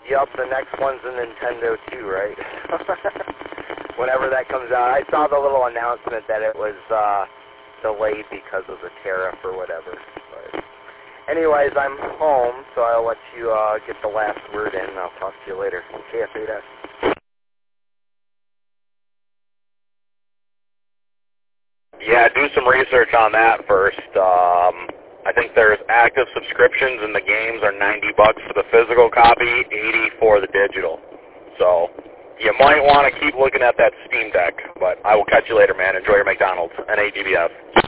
Yup, the next one's a Nintendo 2, right? Whenever that comes out. I saw the little announcement that it was delayed because of the tariff or whatever. But anyways, I'm home, so I'll let you get the last word in, and I'll talk to you later. KF8S. Yeah, do some research on that first. I think there's active subscriptions, and the games are $90 for the physical copy, $80 for the digital. So you might want to keep looking at that Steam Deck, but I will catch you later, man. Enjoy your McDonald's. NAGBF.